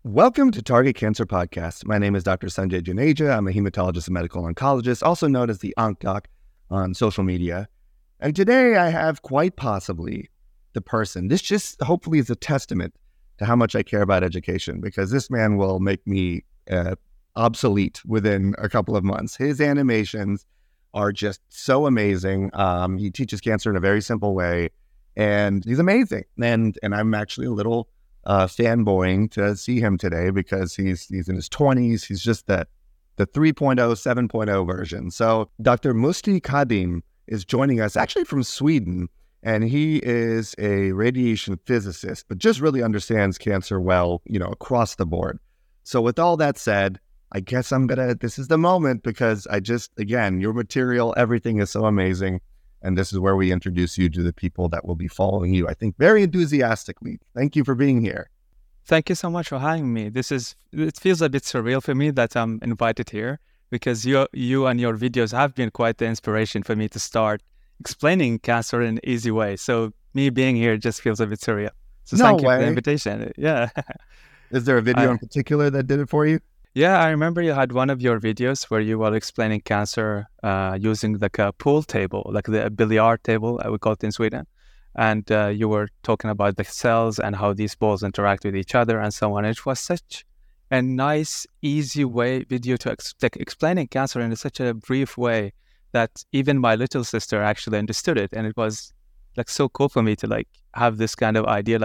Welcome to Target Cancer Podcast. My name is Dr. Sanjay Juneja. I'm a hematologist and medical oncologist, also known as the OncDoc on social media. And today I have quite possibly the person. This just hopefully is a testament to how much I care about education, because this man will make me obsolete within a couple of months. His animations are just so amazing. He teaches cancer in a very simple way, and he's amazing. And I'm actually a little fanboying to see him today because he's in his 20s. He's just the 3.0, 7.0 version. So Dr. Musti Kadim is joining us actually from Sweden, and he is a radiation physicist, but just really understands cancer well, across the board. So with all that said, I guess this is the moment, because again, your material, everything is so amazing. And this is where we introduce you to the people that will be following you, I think, very enthusiastically. Thank you for being here. Thank you so much for having me. It feels a bit surreal for me that I'm invited here, because you and your videos have been quite the inspiration for me to start explaining cancer in an easy way. So me being here just feels a bit surreal. So thank you for the invitation. Yeah. Is there a video in particular that did it for you? Yeah, I remember you had one of your videos where you were explaining cancer using like a pool table, like the billiard table, I would call it in Sweden. And you were talking about the cells and how these balls interact with each other and so on. It was such a nice, easy video to explaining cancer in such a brief way that even my little sister actually understood it. And it was like so cool for me to have this kind of idea.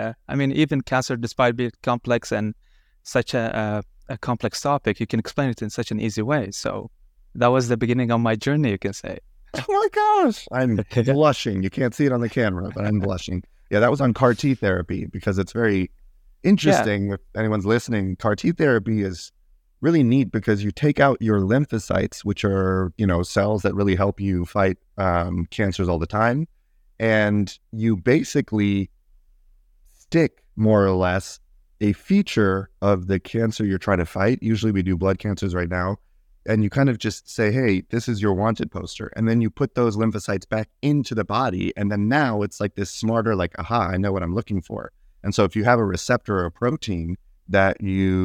Even cancer, despite being complex and such a complex topic, you can explain it in such an easy way. So that was the beginning of my journey, you can say. Oh my gosh, I'm blushing. You can't see it on the camera, but I'm blushing. Yeah, that was on CAR T therapy, because it's very interesting. If anyone's listening, CAR T therapy is really neat because you take out your lymphocytes, which are, cells that really help you fight cancers all the time. And you basically stick, more or less, a feature of the cancer you're trying to fight. Usually we do blood cancers right now. And you kind of just say, hey, this is your wanted poster. And then you put those lymphocytes back into the body. And then now it's like this smarter, aha, I know what I'm looking for. And so if you have a receptor or a protein that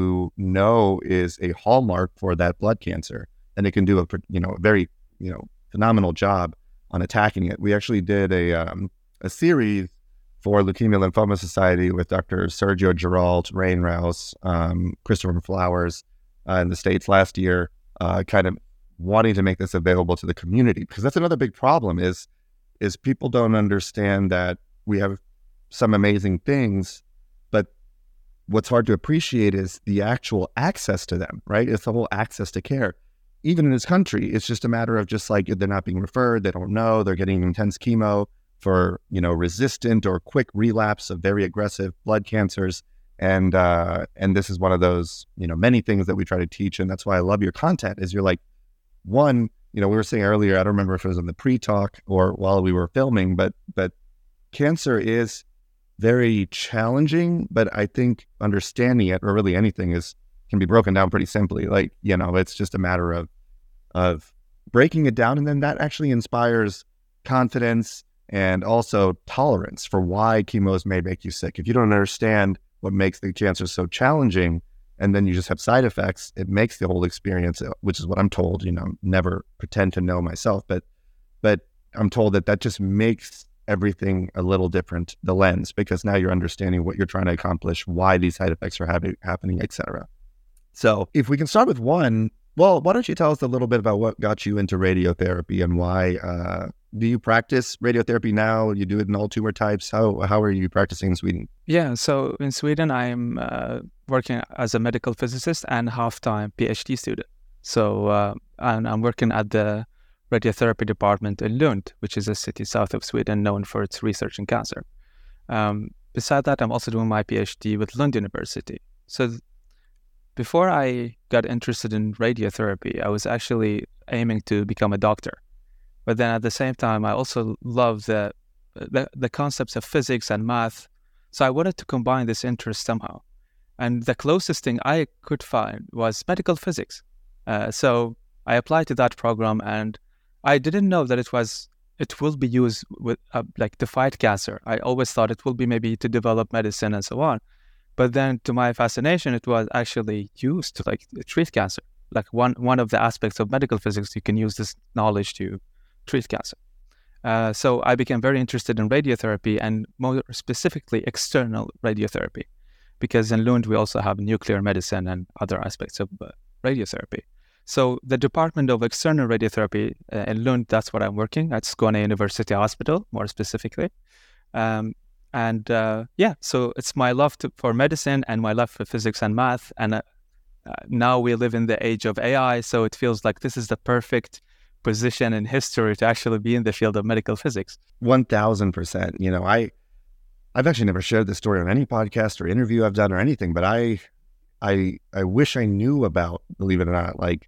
is a hallmark for that blood cancer, then it can do a very, phenomenal job on attacking it. We actually did a series for Leukemia Lymphoma Society with Dr. Sergio Giralt, Rain Rouse, Christopher Flowers in the States last year, kind of wanting to make this available to the community, because that's another big problem is people don't understand that we have some amazing things, but what's hard to appreciate is the actual access to them, right? It's the whole access to care. Even in this country, it's just a matter of they're not being referred, they don't know, they're getting intense chemo for, resistant or quick relapse of very aggressive blood cancers. And this is one of those, many things that we try to teach. And that's why I love your content is you're one, we were saying earlier, I don't remember if it was in the pre-talk or while we were filming, but cancer is very challenging, but I think understanding it, or really anything, can be broken down pretty simply. It's just a matter of breaking it down. And then that actually inspires confidence and also tolerance for why chemos may make you sick. If you don't understand what makes the cancer so challenging, and then you just have side effects, it makes the whole experience, which is what I'm told, never pretend to know myself, but I'm told that just makes everything a little different, the lens, because now you're understanding what you're trying to accomplish, why these side effects are happening, etc. So if we can start with one, well, why don't you tell us a little bit about what got you into radiotherapy and why, do you practice radiotherapy now? You do it in all tumor types? How are you practicing in Sweden? Yeah, so in Sweden, I'm working as a medical physicist and half-time PhD student. So and I'm working at the radiotherapy department in Lund, which is a city south of Sweden known for its research in cancer. Beside that, I'm also doing my PhD with Lund University. So before I got interested in radiotherapy, I was actually aiming to become a doctor. But then at the same time, I also love the concepts of physics and math. So I wanted to combine this interest somehow. And the closest thing I could find was medical physics. So I applied to that program, and I didn't know that it will be used with to fight cancer. I always thought it will be maybe to develop medicine and so on. But then to my fascination, it was actually used to like treat cancer. Like one of the aspects of medical physics, you can use this knowledge to treat cancer. So I became very interested in radiotherapy, and more specifically external radiotherapy, because in Lund we also have nuclear medicine and other aspects of radiotherapy. So the Department of External Radiotherapy in Lund, that's what I'm working at Skåne University Hospital, more specifically. So it's my love for medicine and my love for physics and math. And now we live in the age of AI, so it feels like this is the perfect position in history to actually be in the field of medical physics. 1000%. You know, I've actually never shared this story on any podcast or interview I've done or anything, but I wish I knew about, believe it or not, like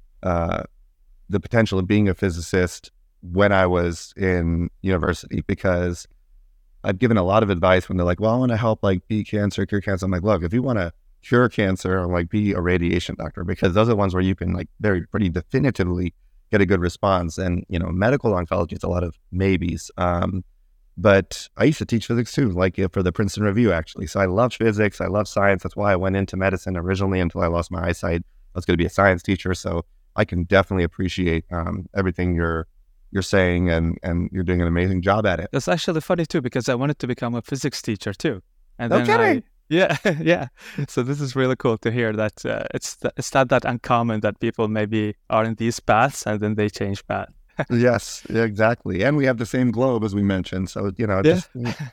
the potential of being a physicist when I was in university, because I've given a lot of advice when they're like, well, I want to help like beat cancer, cure cancer. I'm like, look, if you want to cure cancer, I'm like, be a radiation doctor, because those are the ones where you can like pretty definitively get a good response. And, you know, medical oncology is a lot of maybes. But I used to teach physics too, like for the Princeton Review, actually. So I love physics. I love science. That's why I went into medicine originally until I lost my eyesight. I was going to be a science teacher. So I can definitely appreciate everything you're saying, and you're doing an amazing job at it. That's actually funny too, because I wanted to become a physics teacher too. And no kidding. Yeah. So this is really cool to hear that it's not that uncommon that people maybe are in these paths and then they change path. Yes, exactly. And we have the same globe, as we mentioned. So, you know, just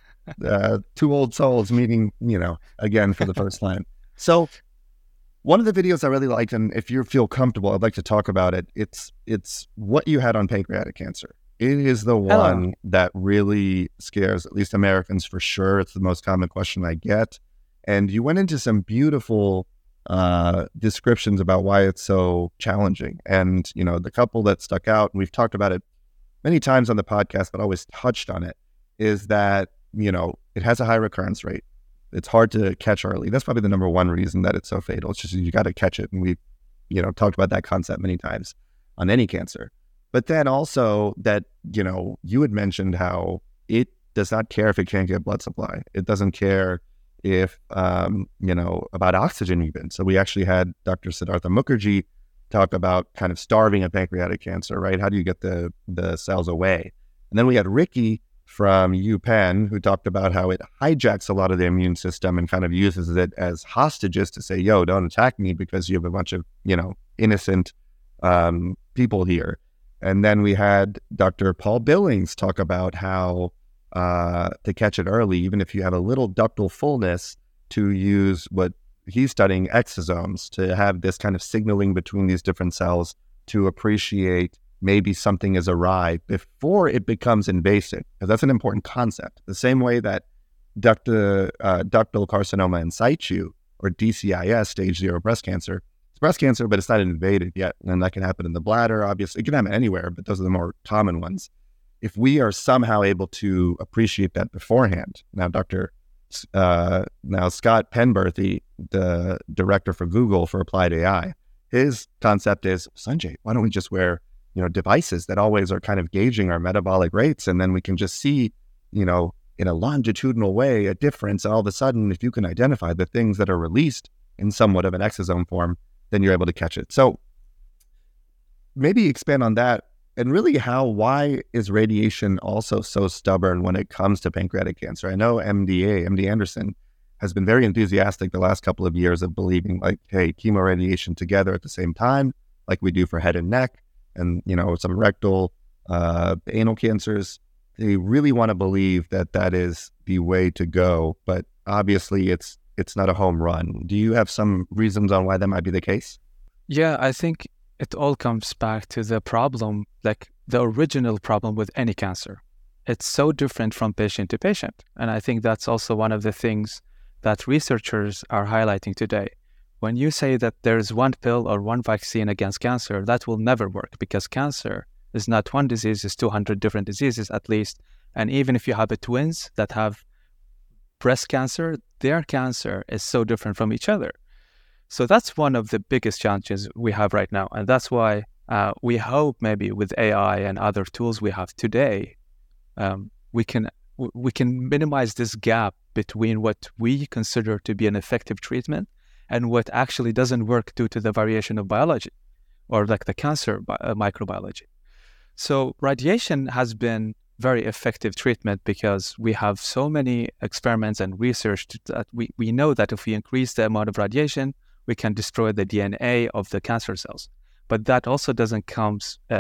two old souls meeting, you know, again for the first time. So one of the videos I really liked, and if you feel comfortable, I'd like to talk about it. It's what you had on pancreatic cancer. It is the one that really scares at least Americans for sure. It's the most common question I get. And you went into some beautiful descriptions about why it's so challenging. And, you know, the couple that stuck out, and we've talked about it many times on the podcast, but always touched on it, is that, you know, it has a high recurrence rate. It's hard to catch early. That's probably the number one reason that it's so fatal. It's just you got to catch it. And we've, you know, talked about that concept many times on any cancer. But then also that, you know, you had mentioned how it does not care if it can't get blood supply. It doesn't care if, you know, about oxygen even. So we actually had Dr. Siddhartha Mukherjee talk about kind of starving of pancreatic cancer, right? How do you get the cells away? And then we had Ricky from UPenn who talked about how it hijacks a lot of the immune system and kind of uses it as hostages to say, yo, don't attack me because you have a bunch of, you know, innocent people here. And then we had Dr. Paul Billings talk about how to catch it early, even if you have a little ductal fullness, to use what he's studying, exosomes, to have this kind of signaling between these different cells to appreciate maybe something is awry before it becomes invasive, because that's an important concept. The same way that ductal carcinoma in situ, or DCIS, stage 0 breast cancer, it's breast cancer, but it's not invaded yet. And that can happen in the bladder, obviously. It can happen anywhere, but those are the more common ones. If we are somehow able to appreciate that beforehand, now Scott Penberthy, the director for Google for Applied AI, his concept is, Sanjay, why don't we just wear, you know, devices that always are kind of gauging our metabolic rates, and then we can just see, you know, in a longitudinal way, a difference. And all of a sudden, if you can identify the things that are released in somewhat of an exosome form, then you're able to catch it. So maybe expand on that. And really why is radiation also so stubborn when it comes to pancreatic cancer? I know MD Anderson has been very enthusiastic the last couple of years of believing like, hey, chemoradiation together at the same time, like we do for head and neck and, you know, some rectal, anal cancers. They really want to believe that that is the way to go, but obviously it's not a home run. Do you have some reasons on why that might be the case? Yeah, I think it all comes back to the problem, like the original problem with any cancer. It's so different from patient to patient. And I think that's also one of the things that researchers are highlighting today. When you say that there's one pill or one vaccine against cancer, that will never work, because cancer is not one disease, it's 200 different diseases at least. And even if you have twins that have breast cancer, their cancer is so different from each other. So that's one of the biggest challenges we have right now. And that's why we hope maybe with AI and other tools we have today, we can we can minimize this gap between what we consider to be an effective treatment and what actually doesn't work due to the variation of biology or like the cancer microbiology. So radiation has been very effective treatment because we have so many experiments and research that we know that if we increase the amount of radiation, we can destroy the DNA of the cancer cells. But that also doesn't come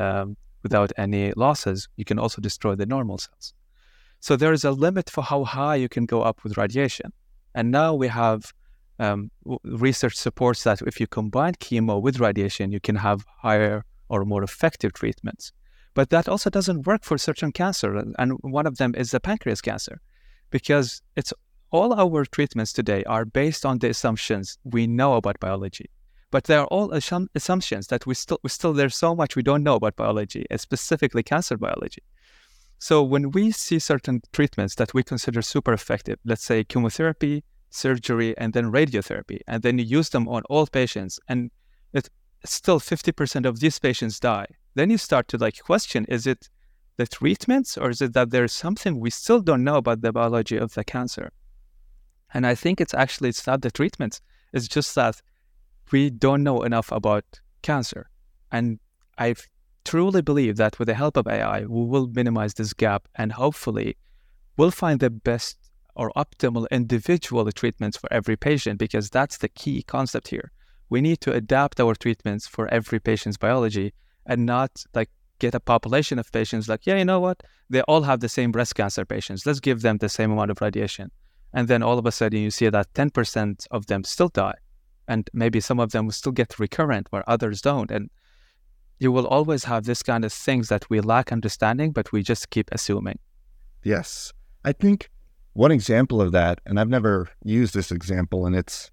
without any losses. You can also destroy the normal cells. So there is a limit for how high you can go up with radiation. And now we have research supports that if you combine chemo with radiation, you can have higher or more effective treatments. But that also doesn't work for certain cancer. And one of them is the pancreas cancer, because it's all our treatments today are based on the assumptions we know about biology. But they are all assumptions that we still there's so much we don't know about biology, specifically cancer biology. So when we see certain treatments that we consider super effective, let's say chemotherapy, surgery, and then radiotherapy, and then you use them on all patients, and still 50% of these patients die, then you start to question, is it the treatments or is it that there's something we still don't know about the biology of the cancer? And I think it's not the treatments. It's just that we don't know enough about cancer. And I truly believe that with the help of AI, we will minimize this gap and hopefully we'll find the best or optimal individual treatments for every patient, because that's the key concept here. We need to adapt our treatments for every patient's biology and not get a population of patients you know what? They all have the same breast cancer patients. Let's give them the same amount of radiation. And then all of a sudden you see that 10% of them still die. And maybe some of them will still get recurrent where others don't. And you will always have this kind of things that we lack understanding, but we just keep assuming. Yes. I think one example of that, and I've never used this example, and it's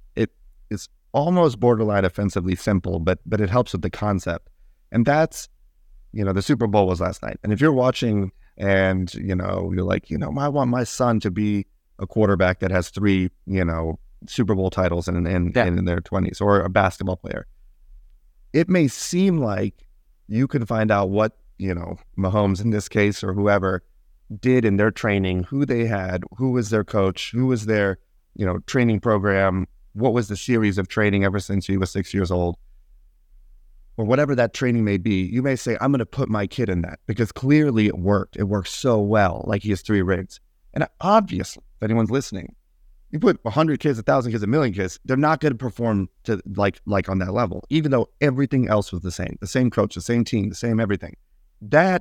almost borderline offensively simple, but it helps with the concept. And that's, the Super Bowl was last night. And if you're watching and, you're like, I want my son to be a quarterback that has 3, Super Bowl titles in their 20s, or a basketball player. It may seem like you can find out what, Mahomes in this case or whoever did in their training, who they had, who was their coach, who was their, training program, what was the series of training ever since he was 6 years old, or whatever that training may be. You may say, I'm going to put my kid in that because clearly it worked. It worked so well, like he has 3 rings. And obviously, if anyone's listening, you put 100 kids, 1,000 kids, 1,000,000 kids, they're not going to perform to like on that level, even though everything else was the same coach, the same team, the same everything. That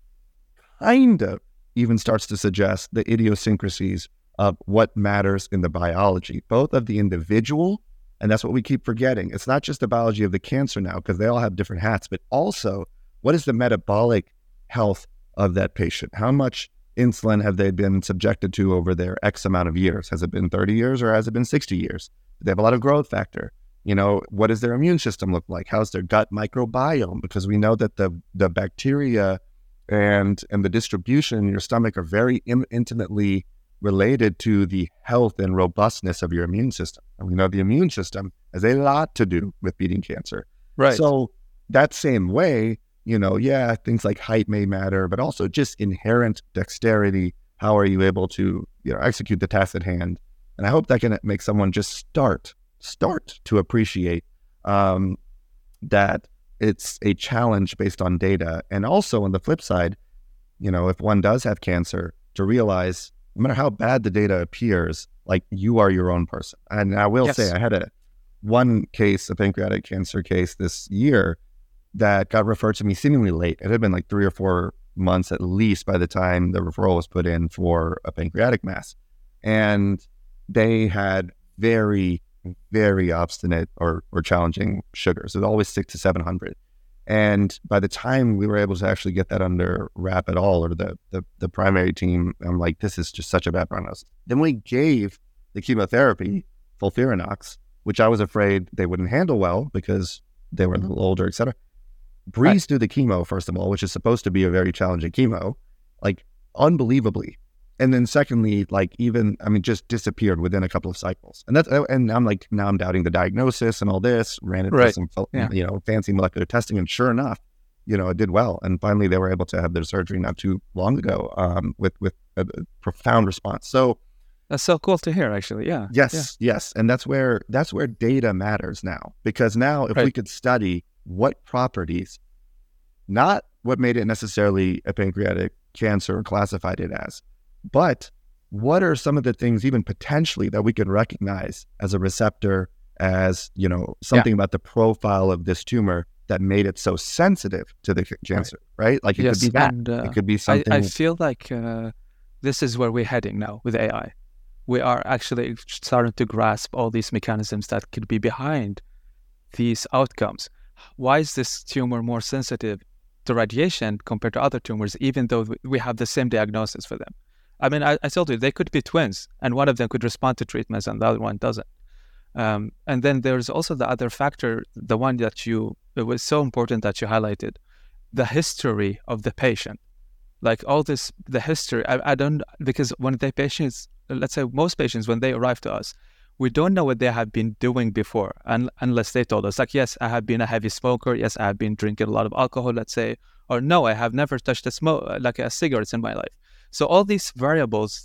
kind of even starts to suggest the idiosyncrasies of what matters in the biology, both of the individual, and that's what we keep forgetting. It's not just the biology of the cancer now, because they all have different hats, but also what is the metabolic health of that patient? How much insulin have they been subjected to over their X amount of years? Has it been 30 years or has it been 60 years? Do they have a lot of growth factor? What does their immune system look like? How's their gut microbiome? Because we know that the bacteria and the distribution in your stomach are very intimately related to the health and robustness of your immune system. And we know the immune system has a lot to do with beating cancer. Right. So that same way, things like height may matter, but also just inherent dexterity. How are you able to, execute the task at hand? And I hope that can make someone just start to appreciate that it's a challenge based on data. And also on the flip side, if one does have cancer, to realize no matter how bad the data appears, you are your own person. And I will say, I had one case, a pancreatic cancer case this year that got referred to me seemingly late. It had been 3 or 4 months at least by the time the referral was put in for a pancreatic mass. And they had very, very obstinate or challenging sugars. It was always 600 to 700. And by the time we were able to actually get that under wrap at all, or the primary team, I'm like, this is just such a bad prognosis. Then we gave the chemotherapy, FOLFIRINOX, which I was afraid they wouldn't handle well because they were a little older, et cetera. Breezed through the chemo, first of all, which is supposed to be a very challenging chemo, unbelievably. And then secondly, just disappeared within a couple of cycles. And I'm now I'm doubting the diagnosis and all this, ran it for some, fancy molecular testing. And sure enough, it did well. And finally they were able to have their surgery not too long ago, with a profound response. So that's so cool to hear, actually. Yeah. Yes. And that's where data matters now, because now if we could study what properties, not what made it necessarily a pancreatic cancer or classified it as, but what are some of the things even potentially that we could recognize as a receptor, as, something about the profile of this tumor that made it so sensitive to the cancer, right? Like it could be that. And, it could be something. I feel like this is where we're heading now with AI. We are actually starting to grasp all these mechanisms that could be behind these outcomes. Why is this tumor more sensitive to radiation compared to other tumors, even though we have the same diagnosis for them? I mean, I told you, they could be twins, and one of them could respond to treatments and the other one doesn't. And then there's also the other factor, the one that it was so important that you highlighted, the history of the patient. Like all this, the history, I don't, because when the patients, let's say most patients, when they arrive to us, we don't know what they have been doing before, unless they told us, like, yes, I have been a heavy smoker, yes, I have been drinking a lot of alcohol, let's say, or no, I have never touched a cigarette in my life. So all these variables,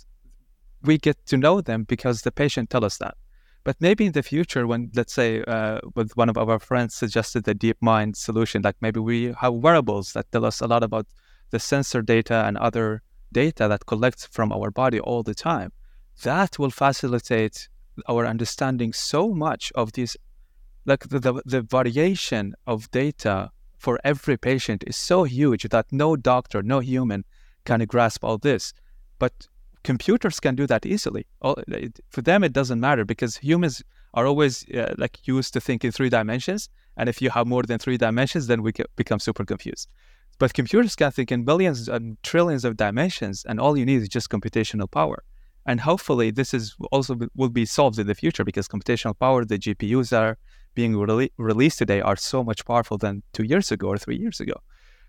we get to know them because the patient tell us that. But maybe in the future, when, let's say, with one of our friends suggested the DeepMind solution, like maybe we have wearables that tell us a lot about the sensor data and other data that collects from our body all the time. That will facilitate our understanding so much of these, like the variation of data for every patient is so huge that no doctor, no human can grasp all this. But computers can do that easily. For them, it doesn't matter, because humans are always used to think in 3 dimensions. And if you have more than 3 dimensions, then we become super confused. But computers can think in billions and trillions of dimensions, and all you need is just computational power. And hopefully this will be solved in the future, because computational power, the GPUs that are being released today are so much powerful than 2 years ago or 3 years ago.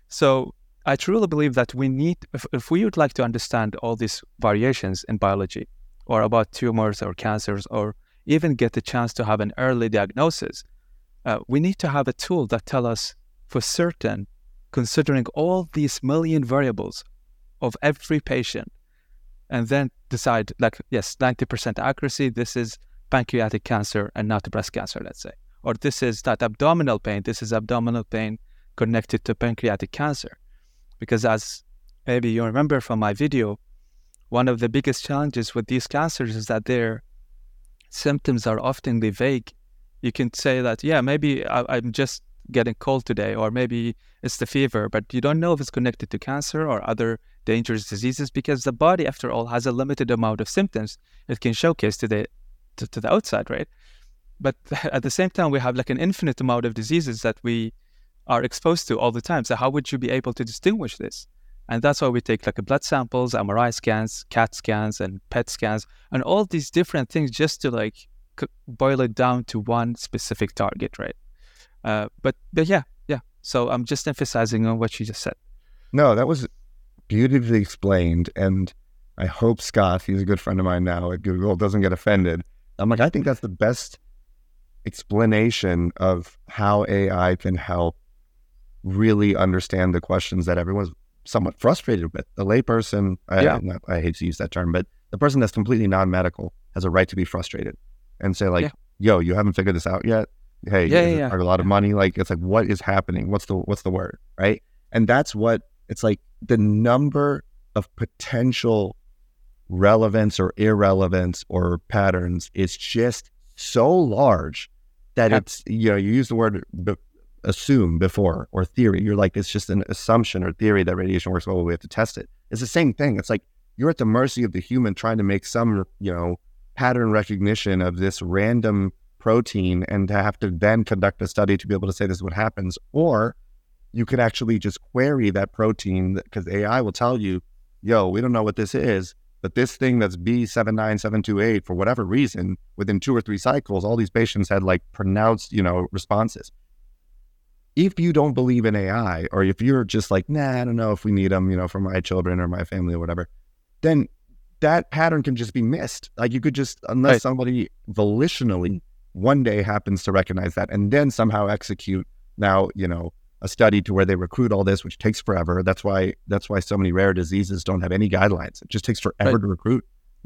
So I truly believe that we need, if we would like to understand all these variations in biology, or about tumors or cancers, or even get the chance to have an early diagnosis, we need to have a tool that tell us for certain, considering all these million variables of every patient, and then decide, like, yes, 90% accuracy, this is pancreatic cancer and not breast cancer, let's say. Or this is that abdominal pain, this is abdominal pain connected to pancreatic cancer. Because as maybe you remember from my video, one of the biggest challenges with these cancers is that their symptoms are often vague. You can say that, yeah, maybe I'm just getting cold today, or maybe it's the fever, but you don't know if it's connected to cancer or other dangerous diseases, because the body, after all, has a limited amount of symptoms it can showcase to the outside, right? But at the same time, we have like an infinite amount of diseases that we are exposed to all the time. So how would you be able to distinguish this? And that's why we take like blood samples, MRI scans, CAT scans, and PET scans, and all these different things just to boil it down to one specific target, right? But yeah. So I'm just emphasizing on what you just said. No, that was beautifully explained. And I hope Scott, he's a good friend of mine now at Google, doesn't get offended. I'm like, I think that's the best explanation of how AI can help really understand the questions that everyone's somewhat frustrated with. The layperson, I hate to use that term, but the person that's completely non-medical has a right to be frustrated and say yo, you haven't figured this out yet? Hey, a lot of money. Like, it's like, what is happening? What's the word, right? And that's what it's like. The number of potential relevance or irrelevance or patterns is just so large that it's, you use the word assume before, or theory. You're like, it's just an assumption or theory that radiation works well, we have to test it. It's the same thing. It's like you're at the mercy of the human trying to make some, pattern recognition of this random protein, and to have to then conduct a study to be able to say this is what happens. Or you could actually just query that protein, because AI will tell you, yo, we don't know what this is, but this thing that's B79728, for whatever reason, within 2 or 3 cycles, all these patients had like pronounced, responses. If you don't believe in AI, or if you're just like, nah, I don't know if we need them, for my children or my family or whatever, then that pattern can just be missed. Like, you could just, unless somebody volitionally one day happens to recognize that and then somehow execute now, a study to where they recruit all this, which takes forever. That's why so many rare diseases don't have any guidelines. It just takes forever to recruit,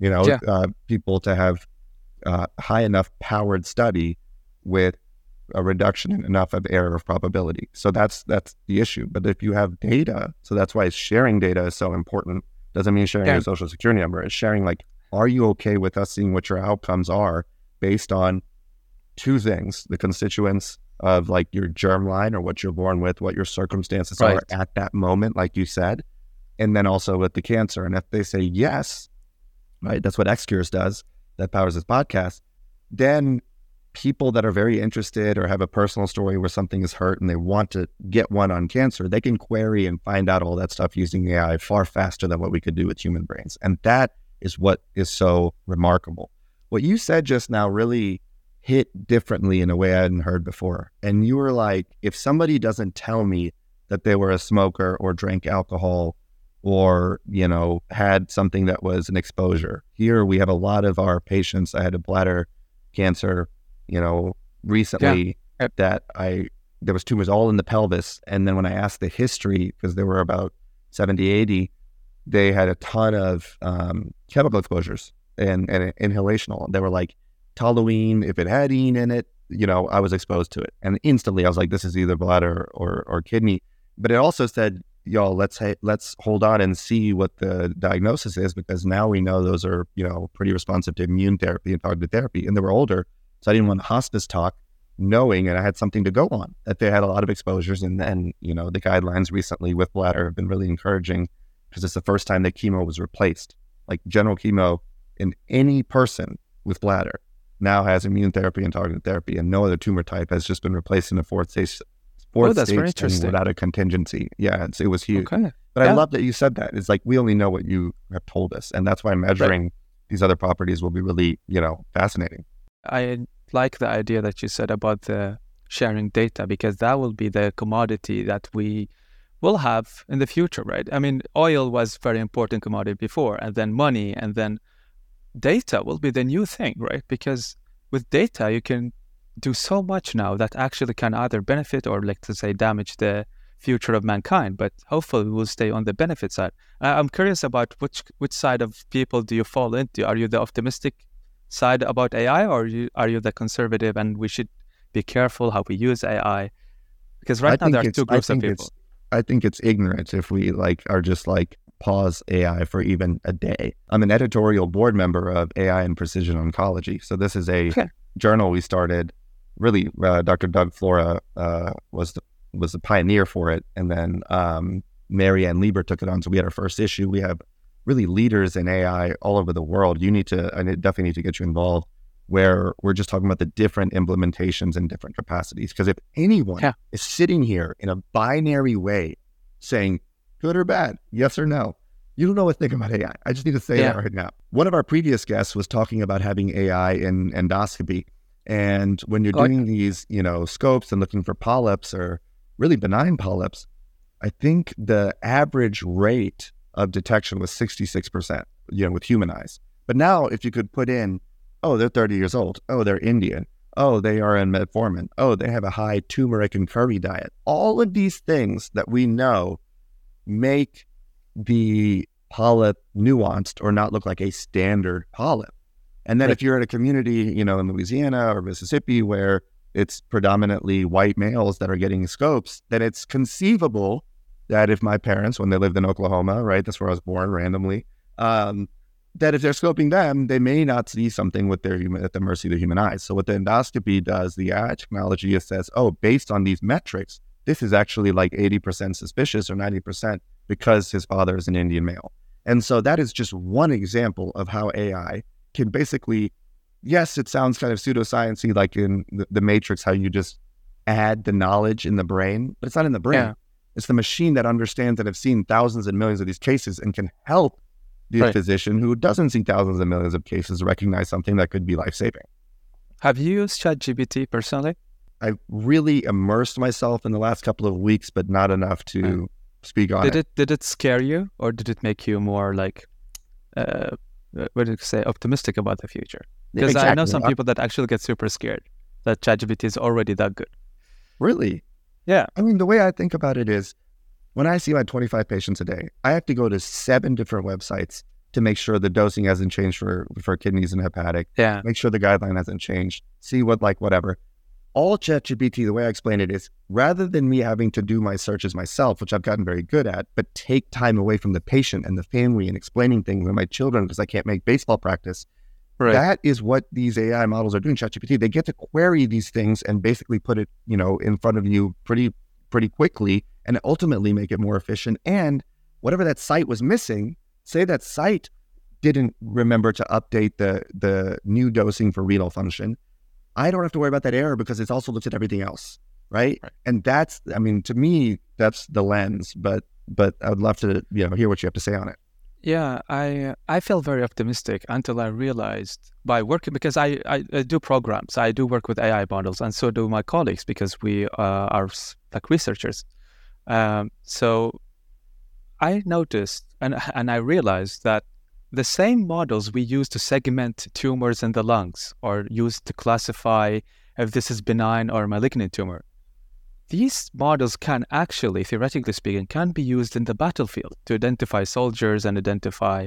people to have high enough powered study with a reduction in enough of error of probability. So that's the issue. But if you have data, so that's why sharing data is so important. Doesn't mean sharing your social security number. It's sharing, like, are you okay with us seeing what your outcomes are based on two things: the constituents of, like, your germline or what you're born with, what your circumstances are at that moment, like you said, and then also with the cancer. And if they say yes, right, that's what XCures does, that powers this podcast, then people that are very interested or have a personal story where something is hurt and they want to get one on cancer, they can query and find out all that stuff using AI far faster than what we could do with human brains. And that is what is so remarkable. What you said just now really hit differently in a way I hadn't heard before. And you were like, if somebody doesn't tell me that they were a smoker or drank alcohol or, had something that was an exposure. Here we have a lot of our patients. I had a bladder cancer, recently that there was tumors all in the pelvis. And then when I asked the history, because there were about 70, 80, they had a ton of chemical exposures and inhalational. They were like, toluene, if it had ENE in it, I was exposed to it. And instantly I was like, this is either bladder or kidney. But it also said, y'all, let's hold on and see what the diagnosis is, because now we know those are, pretty responsive to immune therapy and targeted therapy. And they were older. So I didn't want hospice talk, knowing, and I had something to go on, that they had a lot of exposures. And then, the guidelines recently with bladder have been really encouraging, because it's the first time that chemo was replaced. Like, general chemo in any person with bladder now has immune therapy and targeted therapy, and no other tumor type has just been replaced in the fourth stage very interesting. Without a contingency. Yeah, it was huge. Okay. But I love that you said that. It's like, we only know what you have told us. And that's why measuring these other properties will be really, fascinating. I like the idea that you said about the sharing data, because that will be the commodity that we will have in the future, right? I mean, oil was very important commodity before, and then money, and then data will be the new thing, right? Because with data, you can do so much now that actually can either benefit or, like, to say, damage the future of mankind. But hopefully we'll stay on the benefit side. I'm curious about which side of people do you fall into? Are you the optimistic side about AI, or are you the conservative and we should be careful how we use AI? Because right now there are two groups of people. I think it's ignorant if we are just pause AI for even a day. I'm an editorial board member of AI and Precision Oncology. So this is a journal we started. Really, Dr. Doug Flora was the pioneer for it, and then Mary Ann Lieber took it on. So we had our first issue. We have really leaders in AI all over the world. I definitely need to get you involved, where we're just talking about the different implementations in different capacities. Because if anyone is sitting here in a binary way saying good or bad, yes or no, you don't know what to think about AI. I just need to say that right now. One of our previous guests was talking about having AI in endoscopy. And when you're doing these, scopes and looking for polyps or really benign polyps, I think the average rate of detection was 66%, with human eyes. But now if you could put in, oh, they're 30 years old. Oh, they're Indian. Oh, they are in metformin. Oh, they have a high turmeric and curry diet. All of these things that we know make the polyp nuanced or not look like a standard polyp. And then if you're in a community, in Louisiana or Mississippi, where it's predominantly white males that are getting scopes, then it's conceivable that if my parents, when they lived in Oklahoma, right, that's where I was born randomly, that if they're scoping them, they may not see something with at the mercy of the human eyes. So what the endoscopy does, the AI technology, it says, oh, based on these metrics, this is actually like 80% suspicious or 90% because his father is an Indian male. And so that is just one example of how AI can basically, yes, it sounds kind of pseudoscience-y, like in the Matrix, how you just add the knowledge in the brain, but it's not in the brain. Yeah. It's the machine that understands and have seen thousands and millions of these cases and can help the physician who doesn't see thousands and millions of cases recognize something that could be life-saving. Have you used ChatGPT personally? I really immersed myself in the last couple of weeks, but not enough to speak on it. Did it scare you, or did it make you more what do you say, optimistic about the future? Because I know some people that actually get super scared that ChatGPT is already that good. Really? Yeah. I mean, the way I think about it is when I see my 25 patients a day, I have to go to 7 different websites to make sure the dosing hasn't changed for kidneys and hepatic. Yeah. Make sure the guideline hasn't changed. See whatever. All ChatGPT, the way I explain it is, rather than me having to do my searches myself, which I've gotten very good at, but take time away from the patient and the family and explaining things to my children because I can't make baseball practice. Right. That is what these AI models are doing, ChatGPT. They get to query these things and basically put it, in front of you pretty quickly and ultimately make it more efficient. And whatever that site was missing, say that site didn't remember to update the new dosing for renal function, I don't have to worry about that error because it's also looked at everything else, right? And to me, that's the lens. But I would love to hear what you have to say on it. Yeah, I felt very optimistic until I realized by working, because I do programs, I do work with AI models, and so do my colleagues because we are like researchers. So I noticed and I realized that the same models we use to segment tumors in the lungs or use to classify if this is benign or malignant tumor, these models can actually, theoretically speaking, can be used in the battlefield to identify soldiers and identify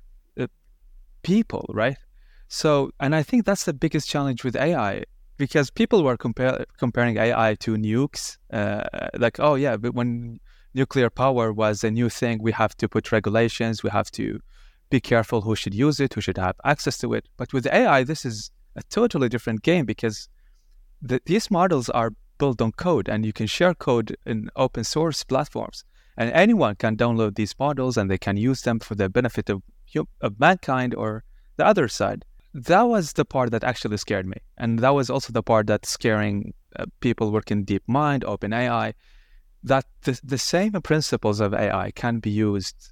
people, right? So, and I think that's the biggest challenge with AI, because people were comparing AI to nukes, like, oh yeah, but when nuclear power was a new thing, we have to put regulations, we have to be careful who should use it, who should have access to it. But with AI, this is a totally different game because these models are built on code, and you can share code in open source platforms, and anyone can download these models and they can use them for the benefit of mankind or the other side. That was the part that actually scared me, and that was also the part that's scaring people working DeepMind, OpenAI, that the same principles of AI can be used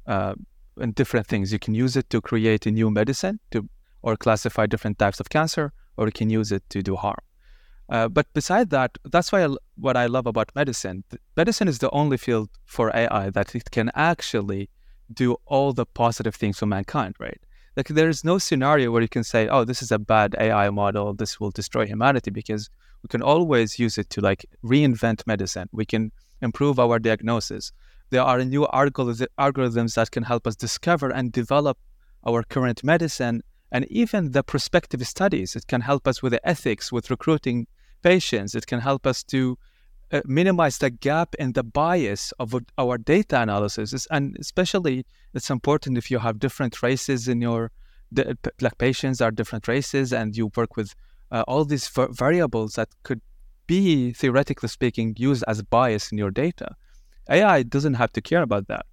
in different things. You can use it to create a new medicine or classify different types of cancer, or you can use it to do harm. But beside that, that's what I love about medicine. Medicine is the only field for AI that it can actually do all the positive things for mankind, right? Like there is no scenario where you can say, oh, this is a bad AI model, this will destroy humanity, because we can always use it to like reinvent medicine. We can improve our diagnosis. There are new algorithms that can help us discover and develop our current medicine, and even the prospective studies. It can help us with the ethics, with recruiting patients. It can help us to minimize the gap in the bias of our data analysis. And especially, it's important if you have different races in your, like patients are different races, and you work with all these variables that could be, theoretically speaking, used as bias in your data. AI doesn't have to care about that.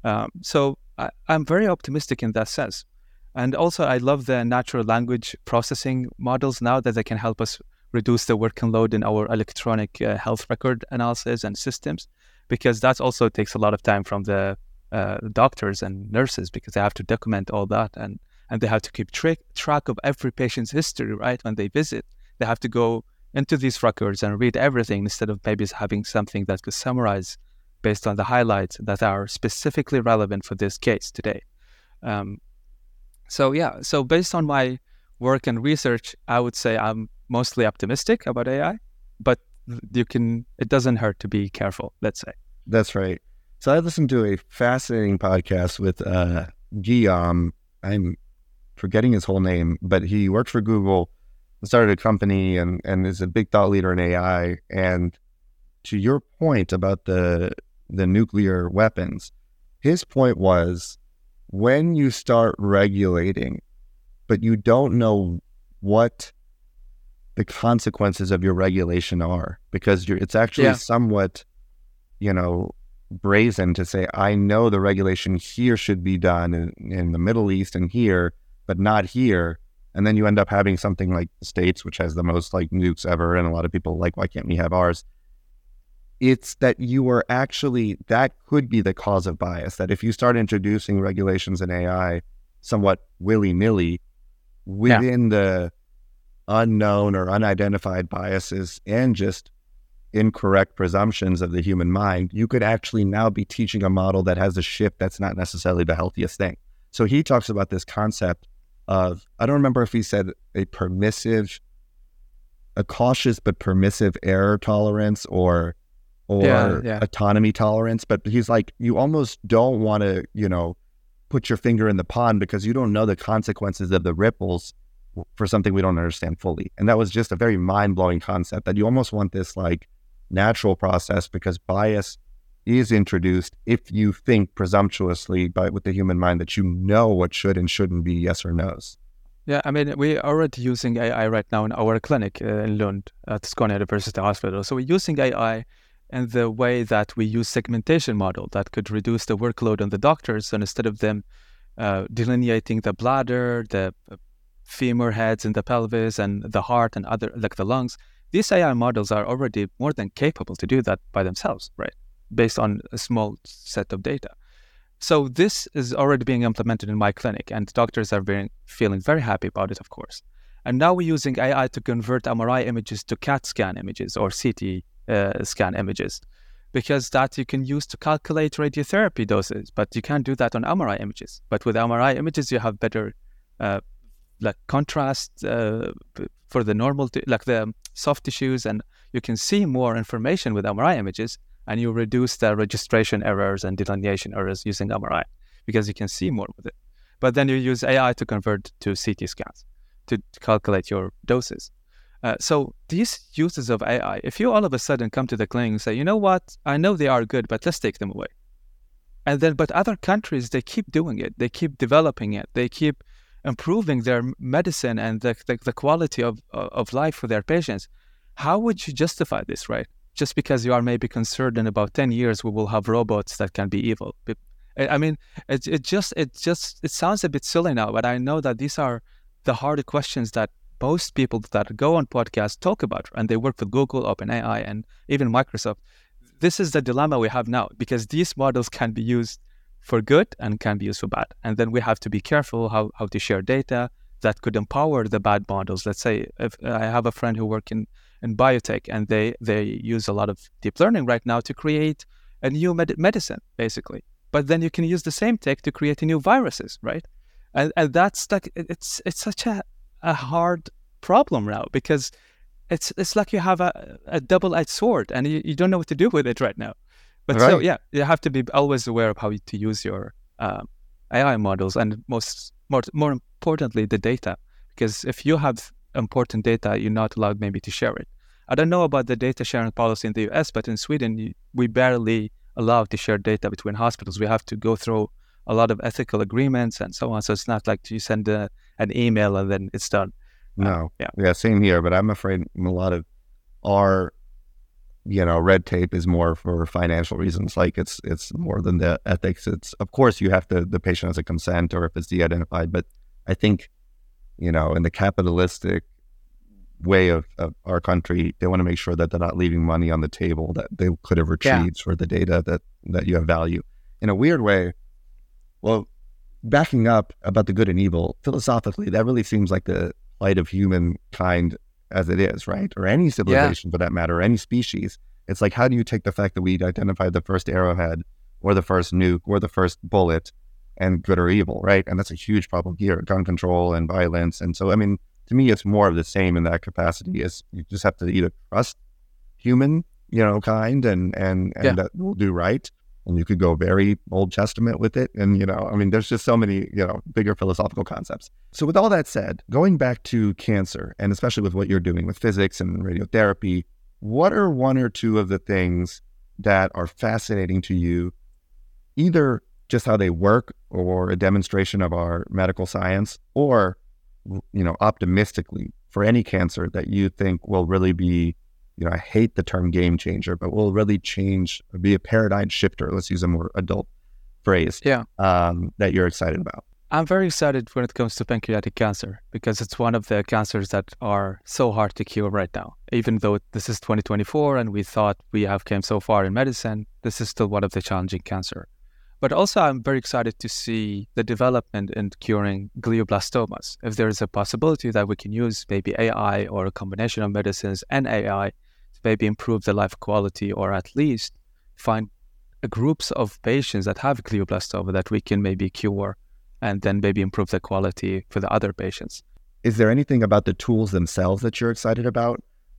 So I'm very optimistic in that sense. And also, I love the natural language processing models now that they can help us reduce the workload in our electronic health record analysis and systems, because that also takes a lot of time from the doctors and nurses, because they have to document all that and they have to keep track of every patient's history, right? When they visit, they have to go into these records and read everything instead of maybe having something that could summarize based on the highlights that are specifically relevant for this case today. So based on my work and research, I would say I'm mostly optimistic about AI, but it doesn't hurt to be careful, let's say. That's right. So I listened to a fascinating podcast with Guillaume. I'm forgetting his whole name, but he worked for Google, started a company, and is a big thought leader in AI. And to your point about the nuclear weapons, his point was, when you start regulating, but you don't know what the consequences of your regulation are, because it's actually somewhat, brazen to say, I know the regulation here should be done in the Middle East and here, but not here. And then you end up having something like the States, which has the most like nukes ever. And a lot of people like, why can't we have ours? It's that you are actually, that could be the cause of bias, that if you start introducing regulations in AI somewhat willy-nilly within the unknown or unidentified biases and just incorrect presumptions of the human mind, you could actually now be teaching a model that has a shift that's not necessarily the healthiest thing. So he talks about this concept of, I don't remember if he said a cautious but permissive error tolerance, or or autonomy tolerance. But he's like, you almost don't want to, put your finger in the pond because you don't know the consequences of the ripples for something we don't understand fully. And that was just a very mind-blowing concept, that you almost want this like natural process, because bias is introduced if you think presumptuously with the human mind that you know what should and shouldn't be yes or no's. Yeah, I mean, we're already using AI right now in our clinic in Lund at Skåne University Hospital. So we're using AI in the way that we use segmentation model that could reduce the workload on the doctors. And instead of them delineating the bladder, the femur heads and the pelvis and the heart and other, like the lungs, these AI models are already more than capable to do that by themselves, right? Based on a small set of data. So this is already being implemented in my clinic, and doctors are feeling very happy about it, of course. And now we're using AI to convert MRI images to CAT scan images or CT scan images, because that you can use to calculate radiotherapy doses, but you can't do that on MRI images. But with MRI images, you have better contrast for the normal, like the soft tissues, and you can see more information with MRI images, and you reduce the registration errors and delineation errors using MRI because you can see more with it. But then you use AI to convert to CT scans to calculate your doses. So these uses of AI, if you all of a sudden come to the clinic and say, you know what, I know they are good, but let's take them away. And then, but other countries, they keep doing it. They keep developing it. They keep improving their medicine and the quality of life for their patients. How would you justify this, right? Just because you are maybe concerned in about 10 years we will have robots that can be evil. I mean, it sounds a bit silly now, but I know that these are the hard questions that most people that go on podcasts talk about, and they work with Google, OpenAI, and even Microsoft. This is the dilemma we have now, because these models can be used for good and can be used for bad. And then we have to be careful how to share data that could empower the bad models. Let's say if I have a friend who works in biotech, and they use a lot of deep learning right now to create a new medicine, basically. But then you can use the same tech to create new viruses, right? And that's like, it's such a hard problem now, because it's like you have a double-edged sword, and you don't know what to do with it right now. But right. So yeah, you have to be always aware of how to use your AI models, and more importantly, the data. Because if you have important data, you're not allowed maybe to share it. I don't know about the data sharing policy in the US, but in Sweden, we barely allowed to share data between hospitals. We have to go through a lot of ethical agreements and so on. So it's not like you send an email and then it's done. No. Yeah, same here. But I'm afraid a lot of our, red tape is more for financial reasons. Like it's more than the ethics. It's, of course, you have the patient has a consent, or if it's de-identified. But I think, in the capitalistic way of our country, they want to make sure that they're not leaving money on the table that they could have retrieved for the data that you have value. In a weird way, well, backing up about the good and evil, philosophically, that really seems like the plight of humankind as it is, right? Or any civilization for that matter, or any species. It's like, how do you take the fact that we identified the first arrowhead or the first nuke or the first bullet and good or evil, right? And that's a huge problem here, gun control and violence. And so, I mean, to me, it's more of the same in that capacity. Is you just have to either trust human, kind and that will do right. And you could go very Old Testament with it. And, there's just so many, bigger philosophical concepts. So with all that said, going back to cancer, and especially with what you're doing with physics and radiotherapy, what are one or two of the things that are fascinating to you, either just how they work or a demonstration of our medical science, or, optimistically for any cancer that you think will really be, I hate the term game changer, but will really be a paradigm shifter. Let's use a more adult phrase. That you're excited about. I'm very excited when it comes to pancreatic cancer, because it's one of the cancers that are so hard to cure right now. Even though this is 2024 and we thought we have came so far in medicine, this is still one of the challenging cancer. But also I'm very excited to see the development in curing glioblastomas. If there is a possibility that we can use maybe AI or a combination of medicines and AI to maybe improve the life quality, or at least find groups of patients that have glioblastoma that we can maybe cure and then maybe improve the quality for the other patients. Is there anything about the tools themselves that you're excited about?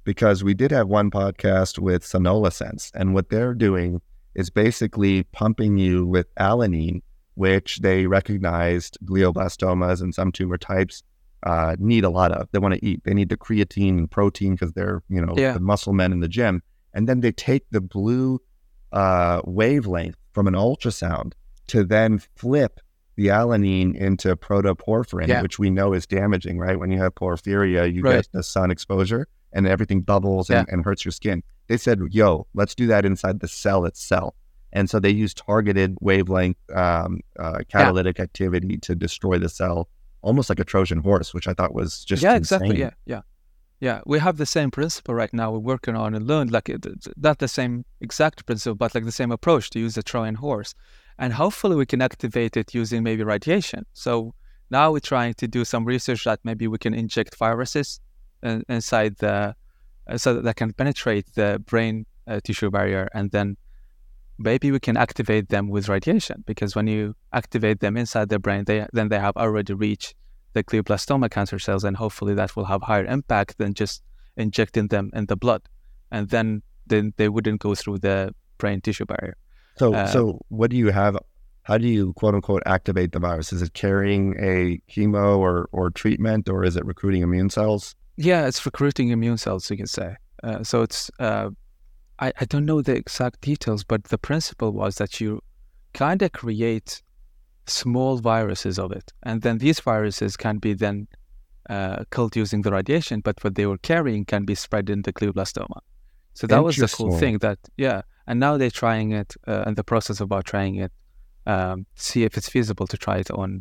because we did have one podcast with Sonolasense, and what they're doing is basically pumping you with alanine, which they recognized glioblastomas and some tumor types need a lot of. They want to eat. They need the creatine and protein because they're, the muscle men in the gym. And then they take the blue wavelength from an ultrasound to then flip the alanine into protoporphyrin, which we know is damaging, right? When you have porphyria, you get the sun exposure and everything bubbles and hurts your skin. They said, let's do that inside the cell itself. And so they use targeted wavelength catalytic activity to destroy the cell, almost like a Trojan horse, which I thought was just insane. Exactly. Yeah. We have the same principle right now. We're working on and learn not the same exact principle, but like the same approach to use the Trojan horse. And hopefully we can activate it using maybe radiation. So now we're trying to do some research that maybe we can inject viruses inside so that can penetrate the brain tissue barrier, and then maybe we can activate them with radiation, because when you activate them inside the brain, they have already reached the glioblastoma cancer cells, and hopefully that will have higher impact than just injecting them in the blood, and then they wouldn't go through the brain tissue barrier. So what do you have? How do you quote unquote activate the virus? Is it carrying a chemo or treatment, or is it recruiting immune cells? Yeah, it's recruiting immune cells, you can say. So it's I don't know the exact details, but the principle was that you kind of create small viruses of it, and then these viruses can be then killed using the radiation, but what they were carrying can be spread in the glioblastoma. So that was the cool thing and now they're trying it in the process about trying it, see if it's feasible to try it on,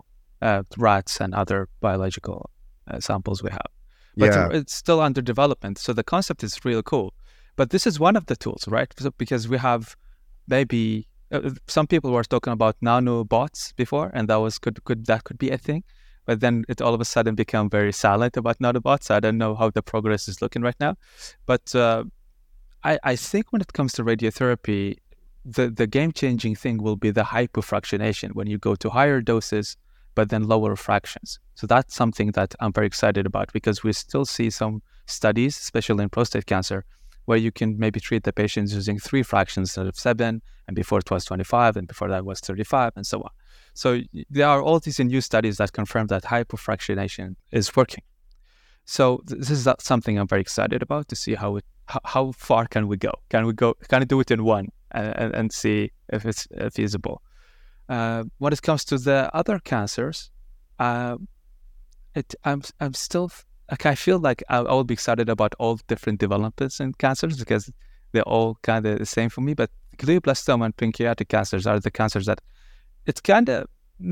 rats and other biological samples we have. But it's still under development. So the concept is really cool. But this is one of the tools, right? So, because we have maybe some people were talking about nanobots before, and that could be a thing. But then it all of a sudden became very silent about nanobots. I don't know how the progress is looking right now. But I think when it comes to radiotherapy, the game-changing thing will be the hypofractionation, when you go to higher doses, but then lower fractions. So that's something that I'm very excited about, because we still see some studies, especially in prostate cancer, where you can maybe treat the patients using 3 fractions instead of 7, and before it was 25, and before that was 35, and so on. So there are all these new studies that confirm that hypofractionation is working. So this is something I'm very excited about, to see how far can we go? Can we do it in one and see if it's feasible? When it comes to the other cancers, I'm still I feel like I will be excited about all different developments in cancers, because they're all kind of the same for me. But glioblastoma and pancreatic cancers are the cancers that it kind of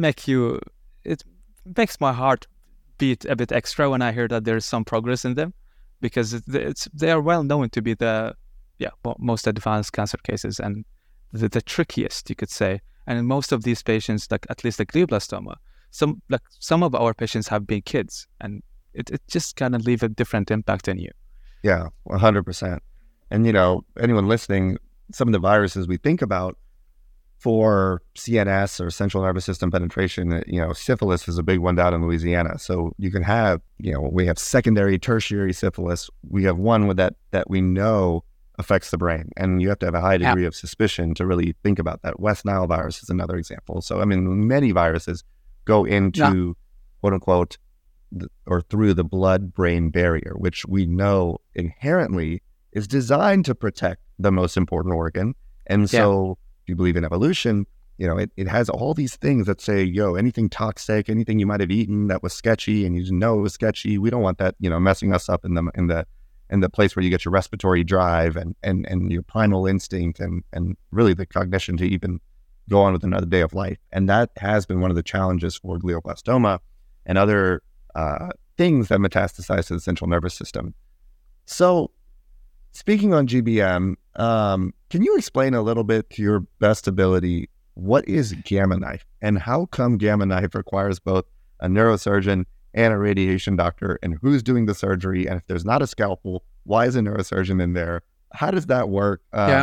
it makes my heart beat a bit extra when I hear that there is some progress in them, because they are well known to be the most advanced cancer cases and the trickiest, you could say. And in most of these patients, like at least the glioblastoma, some of our patients have been kids, and it just kind of leave a different impact on you. Yeah, 100%. And anyone listening, some of the viruses we think about for CNS or central nervous system penetration, syphilis is a big one down in Louisiana. So you can have, we have secondary, tertiary syphilis. We have one with that we know affects the brain, and you have to have a high degree of suspicion to really think about that. West Nile virus is another example. So, many viruses go into, quote unquote, or through the blood-brain barrier, which we know inherently is designed to protect the most important organ. And so if you believe in evolution, it has all these things that say, anything toxic, anything you might have eaten that was sketchy and you didn't know it was sketchy, we don't want that, messing us up in the place where you get your respiratory drive and your primal instinct and really the cognition to even go on with another day of life. And that has been one of the challenges for glioblastoma and other things that metastasize to the central nervous system. So speaking on GBM, can you explain a little bit, to your best ability, what is Gamma Knife, and how come Gamma Knife requires both a neurosurgeon and a radiation doctor, and who's doing the surgery? And if there's not a scalpel, why is a neurosurgeon in there? How does that work?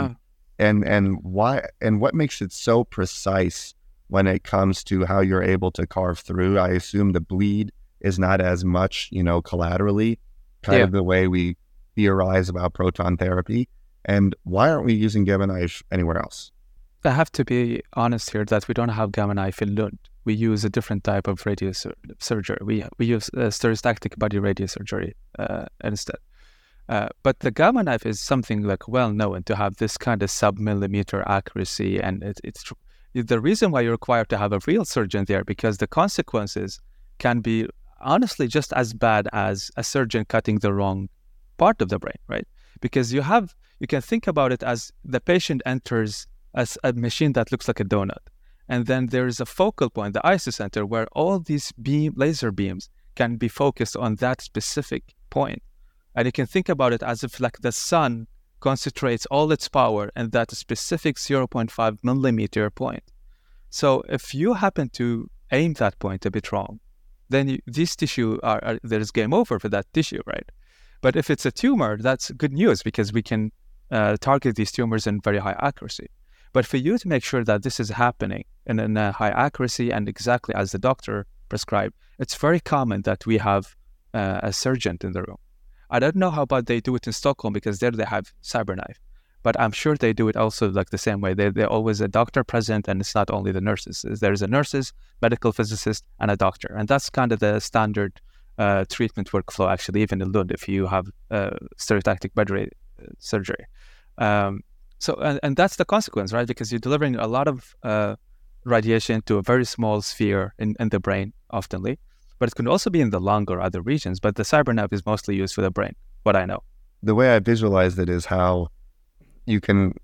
And why, and what makes it so precise when it comes to how you're able to carve through? I assume the bleed is not as much, collaterally, kind of the way we theorize about proton therapy? And why aren't we using Gamma Knife anywhere else? I have to be honest here that we don't have Gamma Knife in Lund. We use a different type of radiosurgery. We use stereotactic body radiosurgery instead. But the Gamma Knife is something like well known to have this kind of sub-millimeter accuracy, and it's the reason why you're required to have a real surgeon there, because the consequences can be honestly just as bad as a surgeon cutting the wrong part of the brain, right? Because you can think about it as the patient enters as a machine that looks like a donut. And then there's a focal point, the isocenter, where all these laser beams can be focused on that specific point. And you can think about it as if like the sun concentrates all its power in that specific 0.5 millimeter point. So if you happen to aim that point a bit wrong, then these tissue there's game over for that tissue, right? But if it's a tumor, that's good news because we can target these tumors in very high accuracy. But for you to make sure that this is happening in a high accuracy and exactly as the doctor prescribed, it's very common that we have a surgeon in the room. I don't know how about they do it in Stockholm because there they have CyberKnife, but I'm sure they do it also like the same way. They're always a doctor present, and it's not only the nurses. There's a nurses, medical physicist, and a doctor. And that's kind of the standard treatment workflow, actually, even in Lund, if you have stereotactic body surgery. So that's the consequence, right? Because you're delivering a lot of radiation to a very small sphere in the brain, oftenly. But it can also be in the lung or other regions. But the CyberKnife is mostly used for the brain, what I know. The way I visualized it is how you can,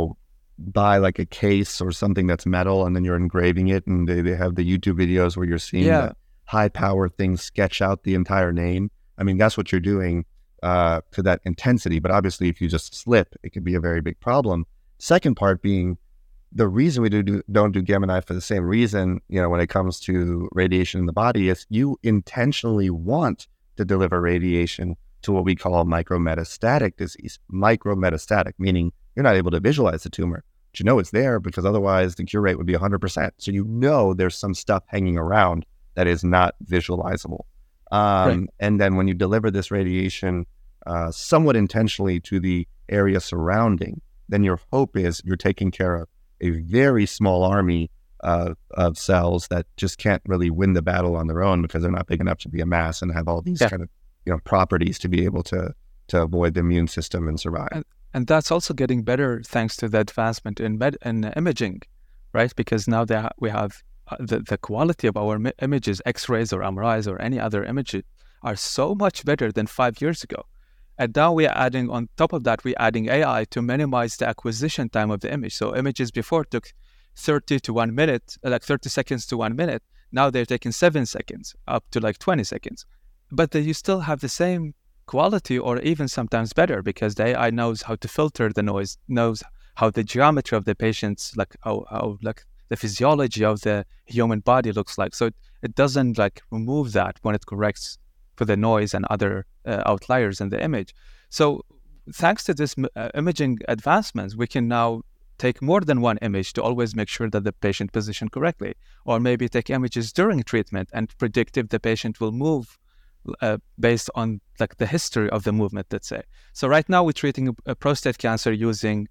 buy like a case or something that's metal and then you're engraving it. And they have the YouTube videos where you're seeing the high power things sketch out the entire name. I mean, that's what you're doing to that intensity. But obviously, if you just slip, it could be a very big problem. Second part being, the reason we don't do Gamma Knife for the same reason, when it comes to radiation in the body, is you intentionally want to deliver radiation to what we call micrometastatic disease. Micrometastatic, meaning you're not able to visualize the tumor, but it's there because otherwise the cure rate would be 100%. So there's some stuff hanging around that is not visualizable. Right. And then when you deliver this radiation somewhat intentionally to the area surrounding, then your hope is you're taking care of a very small army of cells that just can't really win the battle on their own because they're not big enough to be a mass and have all these kind of properties to be able to avoid the immune system and survive. And that's also getting better thanks to the advancement in imaging, right? Because now we have the quality of our images, X-rays or MRIs or any other images, are so much better than 5 years ago. And now we're adding, on top of that, we're adding AI to minimize the acquisition time of the image. So images before took 30 to 1 minute, like 30 seconds to 1 minute. Now they're taking 7 seconds up to like 20 seconds. But you still have the same quality or even sometimes better because the AI knows how to filter the noise, knows how the geometry of the patient's, like how like the physiology of the human body looks like. So it doesn't like remove that when it corrects for the noise and other outliers in the image. So thanks to this imaging advancements, we can now take more than one image to always make sure that the patient positioned correctly, or maybe take images during treatment and predict if the patient will move based on like the history of the movement, let's say. So right now we're treating a prostate cancer using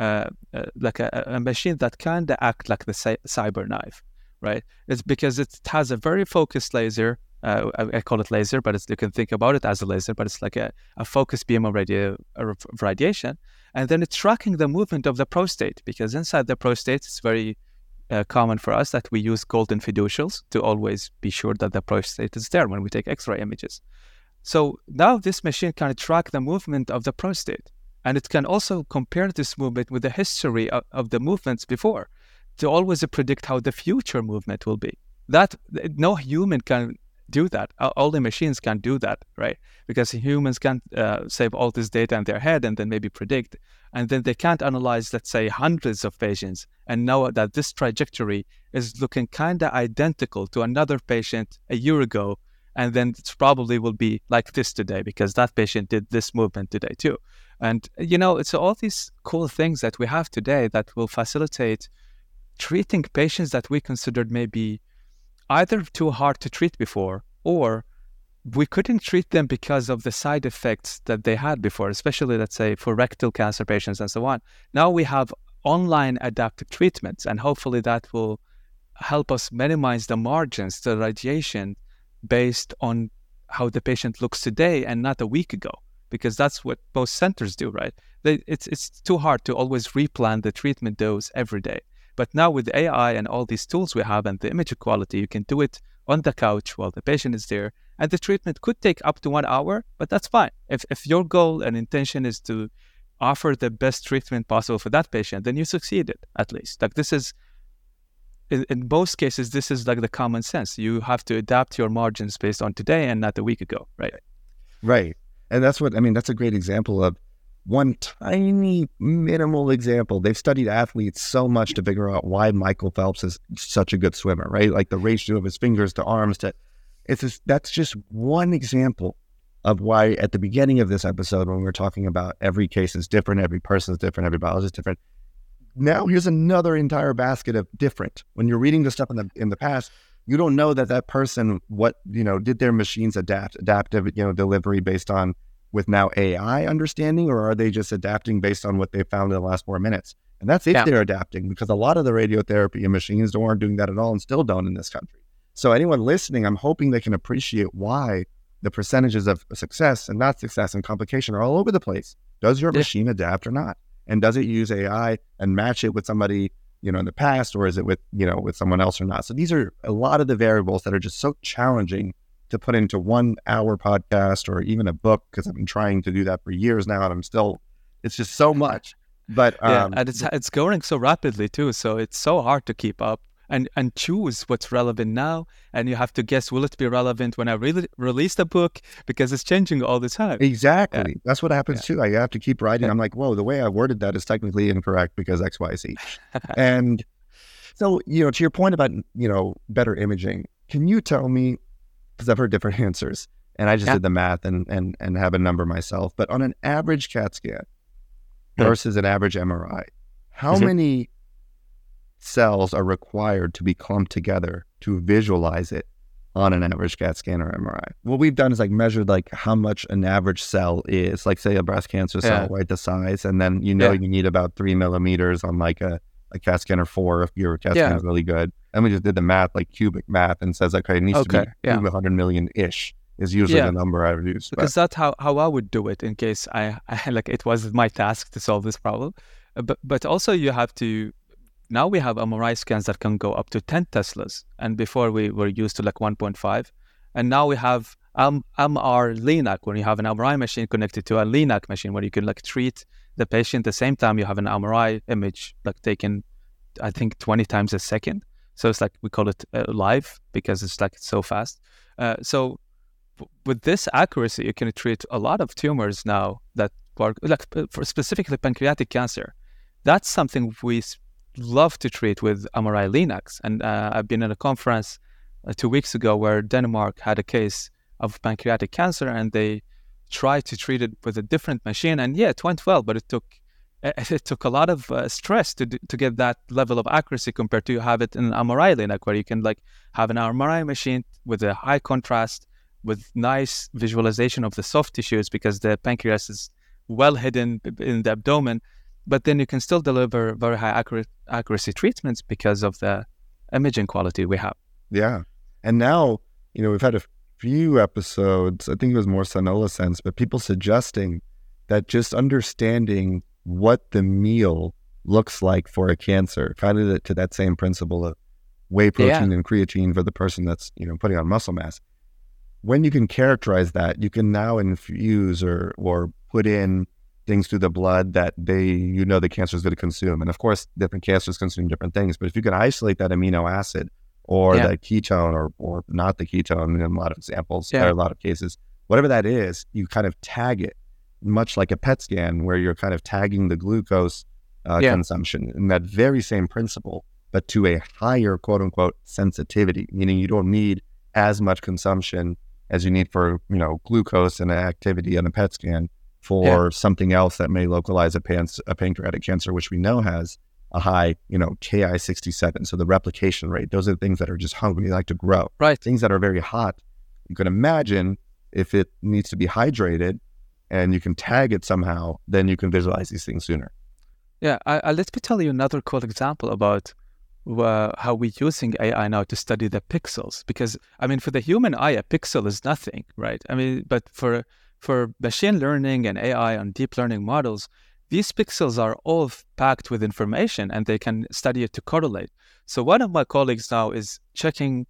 like a machine that kind of act like the CyberKnife, right? It's because it has a very focused laser. I call it laser, but you can think about it as a laser, but it's like a focused beam of radiation. And then it's tracking the movement of the prostate, because inside the prostate, it's very common for us that we use golden fiducials to always be sure that the prostate is there when we take X-ray images. So now this machine can track the movement of the prostate, and it can also compare this movement with the history of the movements before to always predict how the future movement will be. That no human can do that. All the machines can't do that, right? Because humans can't save all this data in their head and then maybe predict. And then they can't analyze, let's say, hundreds of patients and know that this trajectory is looking kind of identical to another patient a year ago. And then it probably will be like this today because that patient did this movement today too. And, it's all these cool things that we have today that will facilitate treating patients that we considered maybe either too hard to treat before or we couldn't treat them because of the side effects that they had before, especially, let's say, for rectal cancer patients and so on. Now we have online adaptive treatments, and hopefully that will help us minimize the margins to radiation based on how the patient looks today and not a week ago, because that's what most centers do, right? It's too hard to always replan the treatment dose every day. But now with AI and all these tools we have and the image quality, you can do it on the couch while the patient is there. And the treatment could take up to 1 hour, but that's fine. If your goal and intention is to offer the best treatment possible for that patient, then you succeeded, at least. Like, this is, in most cases, this is like the common sense. You have to adapt your margins based on today and not a week ago, right? Right. And that's a great example of one tiny minimal example. They've studied athletes so much to figure out why Michael Phelps is such a good swimmer, right? Like the ratio of his fingers to arms that's just one example of why at the beginning of this episode, when we were talking about every case is different, every person is different, every biologist is different. Now here's another entire basket of different. When you're reading the stuff in the past, you don't know that person, did their machines adaptive, delivery based on with now AI understanding, or are they just adapting based on what they found in the last 4 minutes? And that's if they're adapting, because a lot of the radiotherapy and machines aren't doing that at all and still don't in this country. So anyone listening, I'm hoping they can appreciate why the percentages of success and not success and complication are all over the place. Does your machine adapt or not? And does it use AI and match it with somebody, in the past, or is it with someone else or not? So these are a lot of the variables that are just so challenging to put into 1 hour podcast or even a book, because I've been trying to do that for years now, and it's just so much. But and it's growing so rapidly too, so it's so hard to keep up and choose what's relevant now, and you have to guess, will it be relevant when I release the book, because it's changing all the time. Exactly. That's what happens too. I have to keep writing. I'm like, whoa, the way I worded that is technically incorrect because X, Y, Z. And so, to your point about, better imaging, can you tell me, because I've heard different answers, and I just did the math and have a number myself, but on an average CAT scan versus an average MRI, how many cells are required to be clumped together to visualize it on an average CAT scan or MRI? What we've done is measured how much an average cell is, like say a breast cancer cell, right, the size, and then you need about 3 millimeters on a CAT scan or 4 if your CAT scan is really good. And we just did the math, cubic math, and says, okay, it needs to be 100 million-ish is usually the number I would use. Because that's how I would do it in case I it was my task to solve this problem. But also you have to, now we have MRI scans that can go up to 10 Teslas. And before we were used to 1.5. And now we have MR Linac, when you have an MRI machine connected to a Linac machine, where you can treat the patient at the same time you have an MRI image taken, I think, 20 times a second. So it's we call it live, because it's it's so fast. So with this accuracy, you can treat a lot of tumors now that work, for specifically pancreatic cancer. That's something we love to treat with MRI Linacs. And I've been at a conference 2 weeks ago where Denmark had a case of pancreatic cancer, and they tried to treat it with a different machine. And it went well, but it took a lot of stress to get that level of accuracy compared to have it in an MRI Linac, where you can have an MRI machine with a high contrast, with nice visualization of the soft tissues, because the pancreas is well hidden in the abdomen, but then you can still deliver very high accuracy treatments because of the imaging quality we have. Yeah. And now, we've had a few episodes, I think it was more Sanola Sense, but people suggesting that just understanding what the meal looks like for a cancer, kind of to that same principle of whey protein and creatine for the person that's, putting on muscle mass. When you can characterize that, you can now infuse or put in things through the blood that the cancer is going to consume. And of course, different cancers consume different things, but if you can isolate that amino acid or the ketone or not the ketone in a lot of examples, or a lot of cases, whatever that is, you kind of tag it, much like a PET scan where you're kind of tagging the glucose consumption in that very same principle, but to a higher quote unquote sensitivity, meaning you don't need as much consumption as you need for, glucose and activity on a PET scan for something else that may localize a pancreatic cancer, which we know has a high, Ki-67. So the replication rate, those are the things that are just hungry, they like to grow. Right. Things that are very hot, you can imagine if it needs to be hydrated and you can tag it somehow, then you can visualize these things sooner. Yeah, let me tell you another cool example about how we're using AI now to study the pixels. Because, I mean, for the human eye, a pixel is nothing, right? I mean, but for machine learning and AI and deep learning models, these pixels are all packed with information and they can study it to correlate. So one of my colleagues now is checking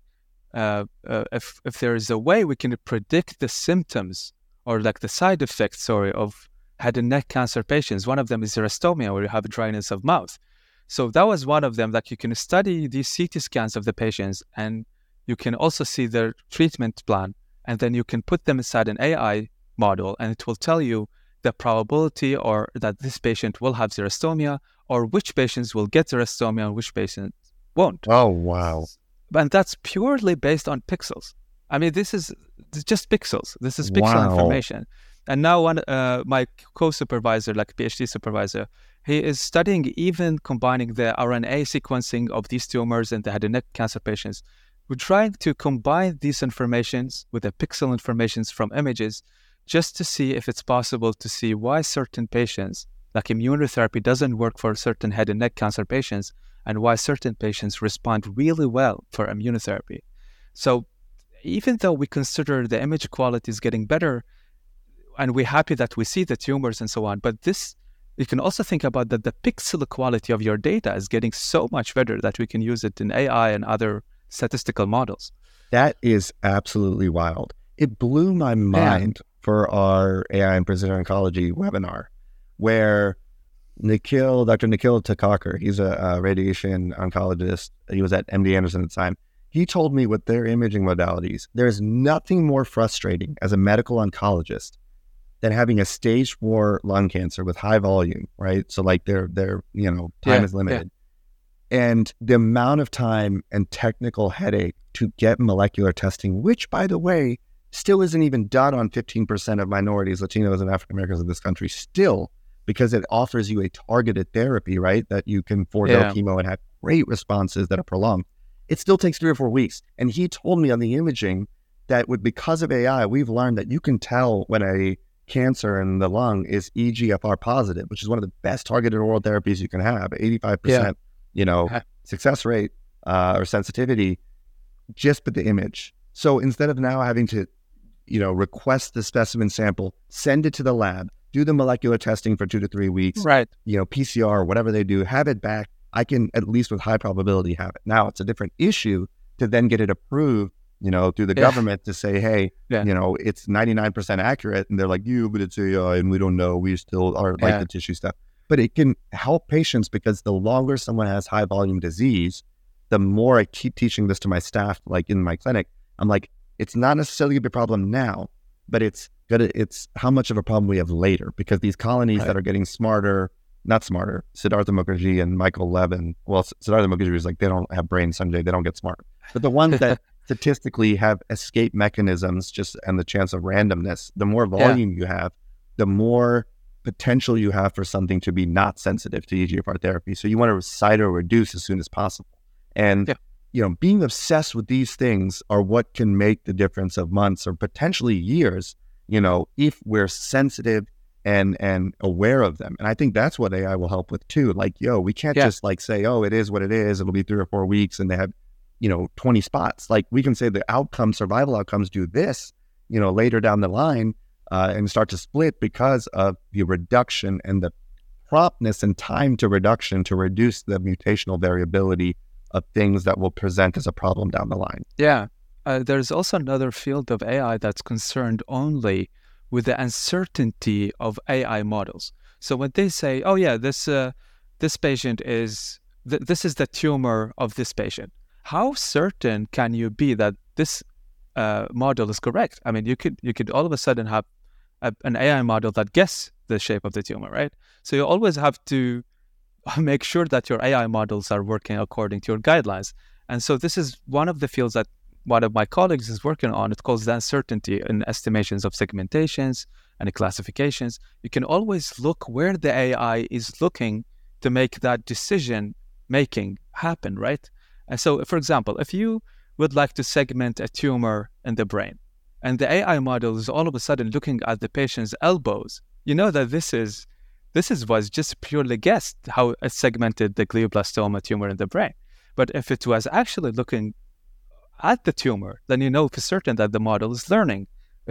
if there is a way we can predict the symptoms or like the side effects, of head and neck cancer patients. One of them is xerostomia, where you have dryness of mouth. So that was one of them. Like, you can study these CT scans of the patients, and you can also see their treatment plan, and then you can put them inside an AI model, and it will tell you the probability or that this patient will have xerostomia, or which patients will get xerostomia and which patients won't. Oh, wow. And that's purely based on pixels. I mean, this is just pixels. This is pixel information. And now my co-supervisor, like PhD supervisor, he is studying even combining the RNA sequencing of these tumors and the head and neck cancer patients. We're trying to combine these informations with the pixel informations from images just to see if it's possible to see why certain patients, like immunotherapy, doesn't work for certain head and neck cancer patients, and why certain patients respond really well for immunotherapy. So even though we consider the image quality is getting better, and we're happy that we see the tumors and so on, but you can also think about that the pixel quality of your data is getting so much better that we can use it in AI and other statistical models. That is absolutely wild. It blew my mind for our AI and precision oncology webinar, where Dr. Nikhil Thakkar, he's a radiation oncologist. He was at MD Anderson at the time. He told me with their imaging modalities, there's nothing more frustrating as a medical oncologist than having a stage 4 lung cancer with high volume, right? So like their time is limited. And the amount of time and technical headache to get molecular testing, which, by the way, still isn't even done on 15% of minorities, Latinos, and African Americans in this country still, because it offers you a targeted therapy, right? That you can forego chemo and have great responses that are prolonged. It still takes 3 or 4 weeks. And he told me on the imaging that because of AI, we've learned that you can tell when a cancer in the lung is EGFR positive, which is one of the best targeted oral therapies you can have, 85%, success rate or sensitivity, just with the image. So instead of now having to, request the specimen sample, send it to the lab, do the molecular testing for 2 to 3 weeks, right? PCR, whatever they do, have it back. I can, at least with high probability, have it. Now it's a different issue to then get it approved, through the government to say, hey, it's 99% accurate. And they're like, but it's AI and we don't know. We still are like the tissue stuff. But it can help patients, because the longer someone has high volume disease, the more I keep teaching this to my staff, like in my clinic, I'm like, it's not necessarily a big problem now, but it's how much of a problem we have later, because these colonies that are getting Siddhartha Mukherjee and Michael Levin, Siddhartha Mukherjee is like, they don't have brains, Sanjay, they don't get smart. But the ones that statistically have escape mechanisms and the chance of randomness, the more volume you have, the more potential you have for something to be not sensitive to EGFR therapy. So you want to cyto reduce as soon as possible. And being obsessed with these things are what can make the difference of months or potentially years, if we're sensitive and aware of them. And I think that's what AI will help with too. Like, we can't just like say, it is what it is. It'll be 3 or 4 weeks and they have, 20 spots. Like, we can say the survival outcomes do this, later down the line and start to split because of the reduction and the promptness and time to reduction to reduce the mutational variability of things that will present as a problem down the line. Yeah. There's also another field of AI that's concerned only with the uncertainty of AI models. So when they say, this patient is, this is the tumor of this patient, how certain can you be that this model is correct? I mean, you could all of a sudden have an AI model that guess the shape of the tumor, right? So you always have to make sure that your AI models are working according to your guidelines. And so this is one of the fields that one of my colleagues is working on. It calls the uncertainty in estimations of segmentations and classifications. You can always look where the AI is looking to make that decision making happen, right? And so, for example, if you would like to segment a tumor in the brain, and the AI model is all of a sudden looking at the patient's elbows, you know that this was just purely guessed how it segmented the glioblastoma tumor in the brain. But if it was actually looking at the tumor, then you know for certain that the model is learning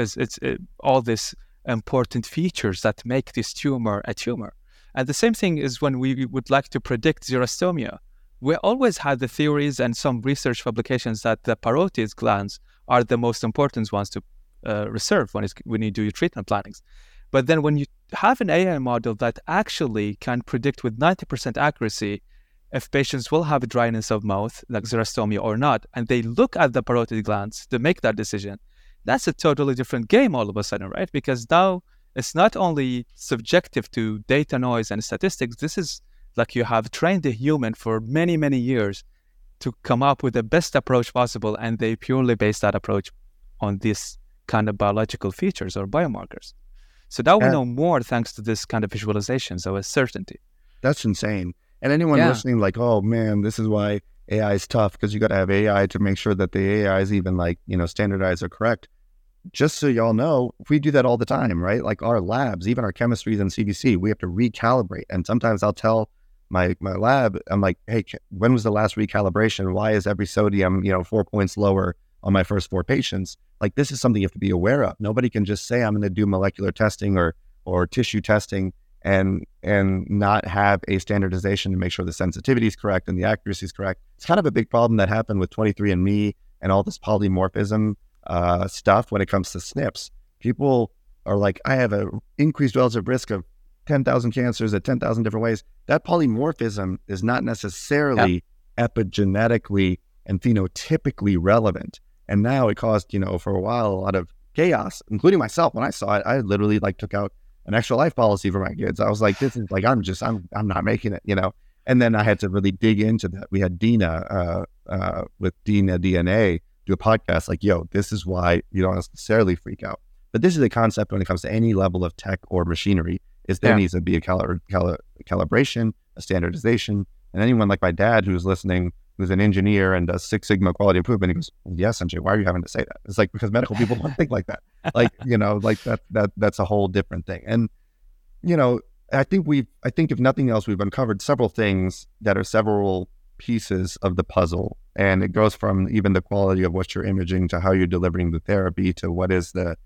all these important features that make this tumor a tumor. And the same thing is when we would like to predict xerostomia. We always had the theories and some research publications that the parotid glands are the most important ones to reserve when you do your treatment plannings. But then when you have an AI model that actually can predict with 90% accuracy if patients will have a dryness of mouth, like xerostomia or not, and they look at the parotid glands to make that decision, that's a totally different game all of a sudden, right? Because now it's not only subjective to data noise and statistics. This is like you have trained a human for many, many years to come up with the best approach possible, and they purely base that approach on this kind of biological features or biomarkers. So now we know more thanks to this kind of visualization, so a certainty. That's insane. And anyone listening like, oh man, this is why AI is tough, because you got to have AI to make sure that the AI is even like, standardized or correct. Just so y'all know, we do that all the time, right? Like our labs, even our chemistries and CBC, we have to recalibrate. And sometimes I'll tell my lab, I'm like, hey, when was the last recalibration? Why is every sodium, 4 points lower on my first 4 patients? Like, this is something you have to be aware of. Nobody can just say I'm going to do molecular testing or tissue testing and not have a standardization to make sure the sensitivity is correct and the accuracy is correct. It's kind of a big problem that happened with 23andMe and all this polymorphism stuff when it comes to SNPs. People are like, I have an increased relative risk of 10,000 cancers at 10,000 different ways. That polymorphism is not necessarily epigenetically and phenotypically relevant. And now it caused, for a while, a lot of chaos, including myself. When I saw it, I literally took out an extra life policy for my kids. I was like, this is like, I'm not making it, And then I had to really dig into that. We had Dina with Dina DNA do a podcast like, yo, this is why you don't necessarily freak out. But this is a concept when it comes to any level of tech or machinery, is there needs to be a calibration, a standardization. And anyone like my dad who's listening, who's an engineer and does Six Sigma quality improvement, he goes, yes, Sanjay, why are you having to say that? It's like, because medical people don't think like that. Like, that's a whole different thing. And, I think if nothing else, we've uncovered several things that are several pieces of the puzzle. And it goes from even the quality of what you're imaging to how you're delivering the therapy to what is the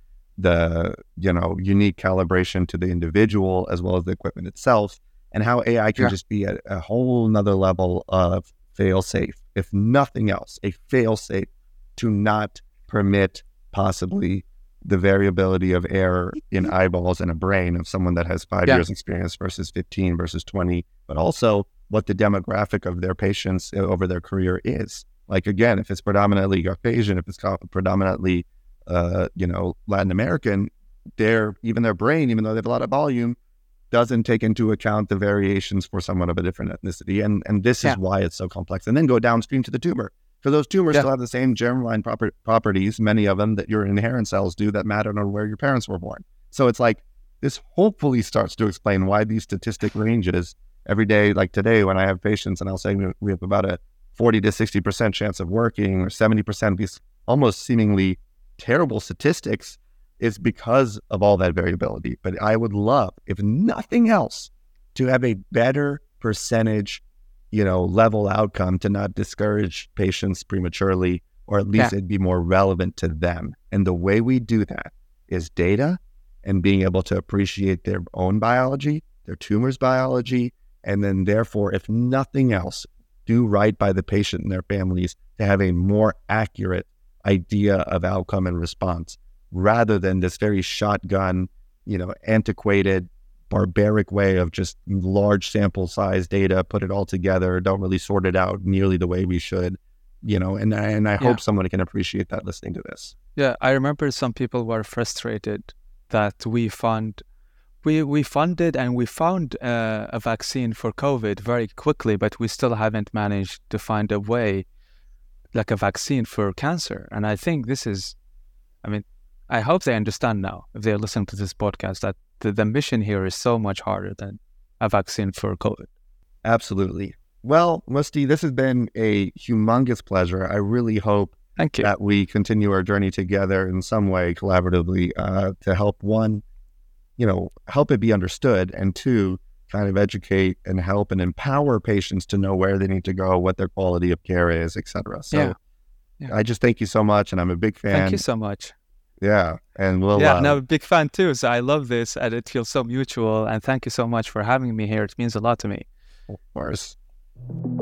unique calibration to the individual as well as the equipment itself, and how AI can just be a whole nother level of fail-safe, if nothing else, a fail-safe to not permit possibly the variability of error in eyeballs and a brain of someone that has 5 years experience versus 15 versus 20, but also what the demographic of their patients over their career is. Like, again, if it's predominantly Caucasian, if it's predominantly Latin American, their brain, even though they have a lot of volume, doesn't take into account the variations for someone of a different ethnicity. And this is why it's so complex. And then go downstream to the tumor. Because those tumors still have the same germline properties, many of them, that your inherent cells do that matter on where your parents were born. So it's like, this hopefully starts to explain why these statistic ranges every day, like today when I have patients and I'll say we have about a 40 to 60% chance of working, or 70%, these almost seemingly terrible statistics, is because of all that variability. But I would love, if nothing else, to have a better percentage, level outcome to not discourage patients prematurely, or at least it'd be more relevant to them. And the way we do that is data and being able to appreciate their own biology, their tumor's biology, and then therefore, if nothing else, do right by the patient and their families to have a more accurate idea of outcome and response, rather than this very shotgun, antiquated, barbaric way of just large sample size data, put it all together, don't really sort it out nearly the way we should, and I hope someone can appreciate that listening to this. Yeah, I remember some people were frustrated that we funded and we found a vaccine for COVID very quickly, but we still haven't managed to find a way, like a vaccine for cancer. And I think I hope they understand now, if they're listening to this podcast, that the mission here is so much harder than a vaccine for COVID. Absolutely. Well, Musti, this has been a humongous pleasure. I really hope Thank you. that we continue our journey together in some way collaboratively to help, one, help it be understood, and two, kind of educate and help and empower patients to know where they need to go, what their quality of care is, etc. So I just thank you so much, and I'm a big fan. Thank you so much. Yeah, and we'll... I'm a big fan too, so I love this, and it feels so mutual, and thank you so much for having me here. It means a lot to me. Of course.